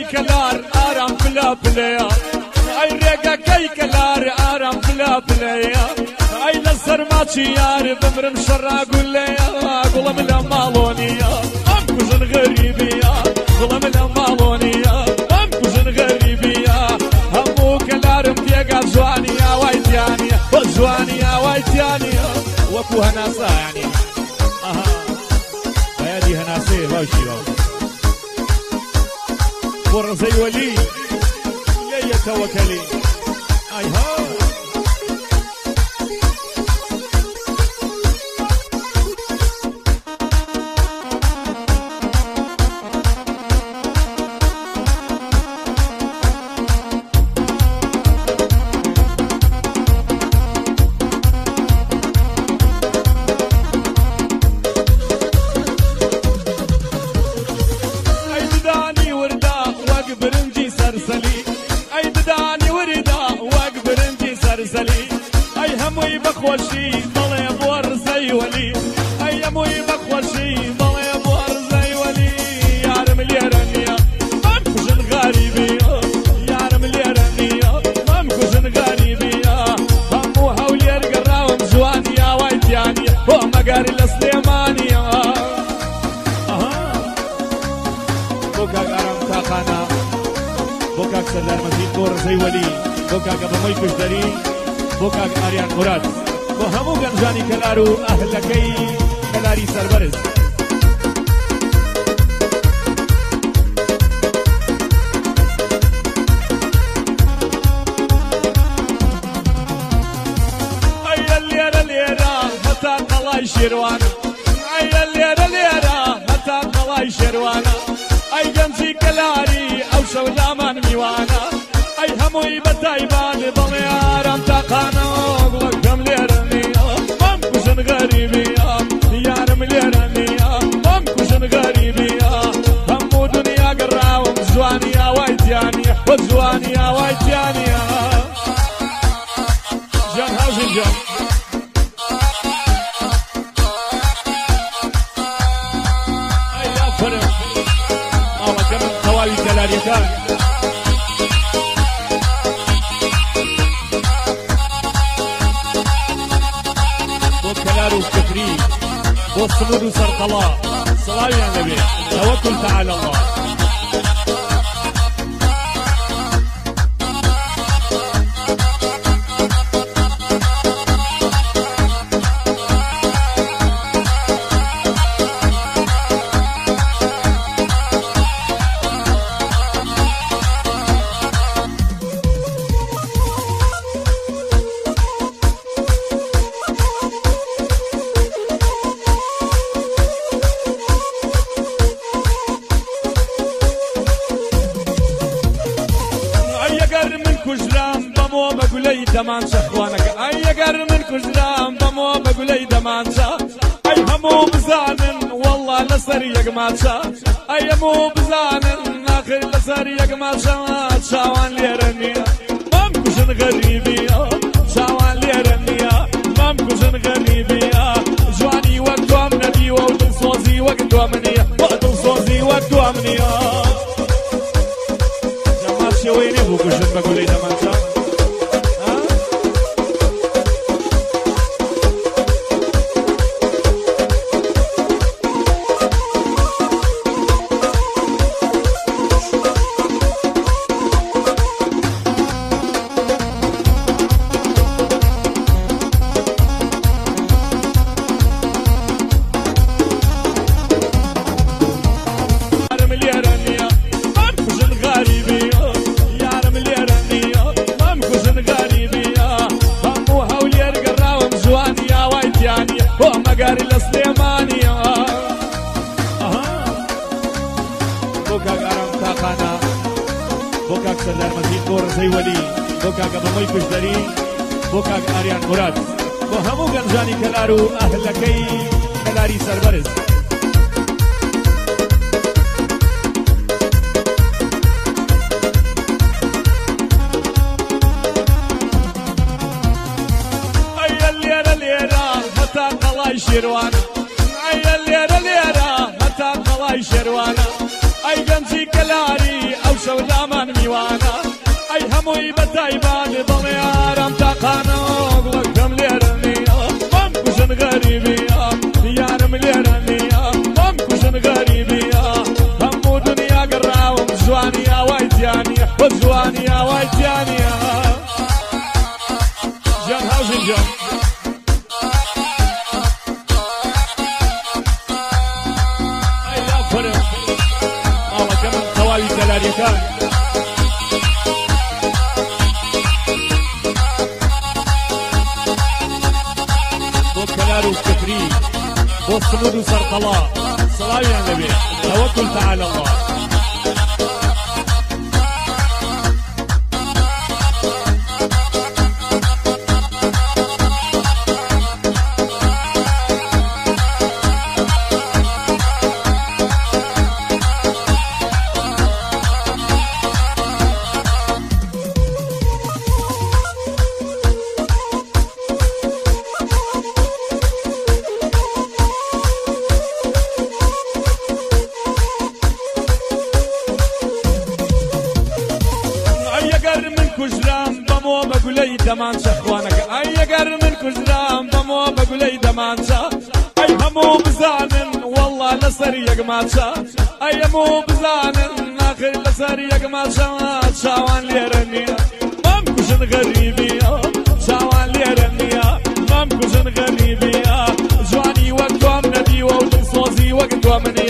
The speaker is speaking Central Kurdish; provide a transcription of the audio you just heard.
كلار ارم بلا بلايا اي ريقا كي كلار ارم بلا بلايا اي لسر ماتشي يار بمرم شرا قول ليا قول من مالونيا ام كوزن غريبيا قول من مالونيا ام كوزن غريبيا همو كلارم تيقا زوانيا وايتيانيا وزوانيا وايتيانيا وكو هناسا يعني هادي هناسي باشي ورزي ولي لا يتوكلي اي ها اي هموي بخوشي ضلي بورزي ولي اي هموي بخوشي ضلي بورزي ولي يا رم اليرنيا ممكوزن غريبيا يا رم اليرنيا ممكوزن غريبيا همو هولي القراوم زوانيا وايتيانيا ومقاري السليمانيا بوكاك ارم تاقانا بوكاك سردار مزيد بورزي ولي بوكاك ابو ميكوش داري بوكاك آريان مراد بو همو گنجانی کلارو اهلکی کلاری سربرز ای الليرة الليرة متى قلاي شيروانا ای الليرة الليرة متى قلاي شيروانا ای گنجی کلاری او شولامان میوانا ای هموی بتایبان بمیارم تاقانا وقم ليرنيا ممكوزن غريبيا يا رم ليرنيا ممكوزن غريبيا همو دنيا قراوم زوانيا وايتيانيا وزوانيا وايتيانيا جان هاوزن جان اي لا فرق الله كمان خوالي كلاريكان كلارو كفري والصمود وسرطلاء صلاة يا نبي توكل تعالى الله كجرام بمو بقولي دمانشا اخوانك اي قر من كجرام بمو بقولي دمانشا اي همو بزانن والله لسري يقماتشا اي همو بزانن اخر لسري يقماتشا شاوان ليرنيا ممكوزن غريبيا شاوان ليرنيا ممكوزن غريبيا جواني وقتو امنبي وقتو صوزي وقتو امنيا وقتو صوزي وقتو امنيا جماشي ويني بوكوزن بقولي دمانشا مقاري السليمانية بوكاك ارم تاقانا بوكاك سردار مزيد بورزي ولي بوكاك ابو ميكوش داري بوكاك آريان مراد بو همو گنجانی کلارو اهلکی کلاری سربرز قلاي شيروانا اي الليرة ليرة متى قلاي شيروانا اي جنسي كلاري او شولا من میوانا ای هموی بتایبان دڵیارم تاقانە وەکەم لێرە نییە مام کوژن غەریبیە یارم لێرە نییە مام کوژن غەریبیە هەموو دنیا گەڕاوم جوانی ئاوای تیانە بە جوانی ئاوای تیانە جان هاوژین جان ئەی لاپەرم ماڵەکە من تەواوی سەلاریەکان كلار وكفري والصمود وسرطلاء صلاة يا نبي توكل تعالى الله كجرام بمو بقولي دمانشا خوانك اي قر من كجرام بمو بقولي دمانشا اي همو بزانن والله لسر يقماتشا اي همو بزانن اخر لسر يقماتشا شاوان ليرنيا مام كجن غريبيا شاوان ليرنيا مام كجن غريبيا جواني وقتهم ندي وودن صوزي وقتهم